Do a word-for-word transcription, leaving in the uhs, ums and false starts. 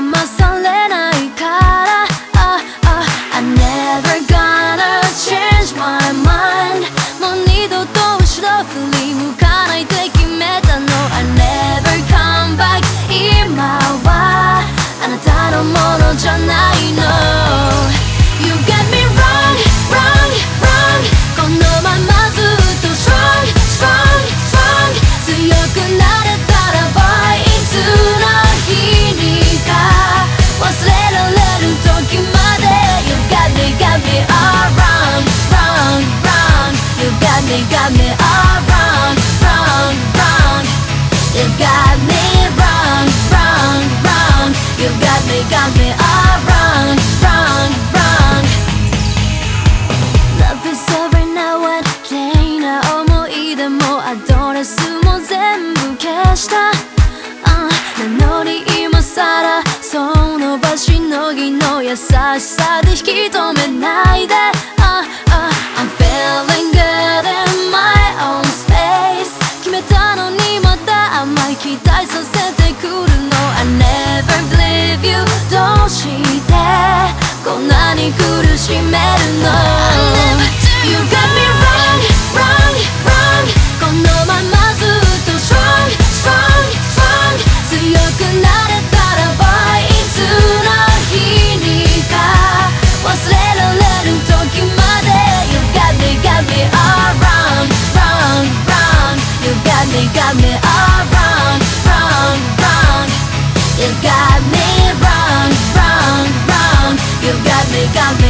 騙されないから、uh, uh, I'm never gonna change my mind もう二度と後ろ振り向かないって決めたの I never come back 今はあなたのものじゃないの You get me wrong, wrong, wrong このままずっと strong, strong, strong 強くなれたらばいつの日にか忘れられる時まで You got me, got me all wrong, wrong, wrong You got me, got me all wrong, wrong, wrong You got me wrong, wrong, wrong You got me, got me all wrong, wrong, wrong Love is over now and 綺麗な思い出もアドレスも全部消した、uh, なのに今さらその場しのぎの優しさで引き止めないで、uh, uh, I'm feeling good in my own space 決めたのにまた甘い期待させてくるの I never believe you どうしてこんなに苦しめるの You got me wrong, wrong, wrong このままずっと strong, strong, strong 強くなれたらばいつの日にか忘れられる時まで You got me, got me all wrong, wrong, wrong You got me, got me all wrong, wrong, wrong You got me wrong, wrong, wrong You got me, got me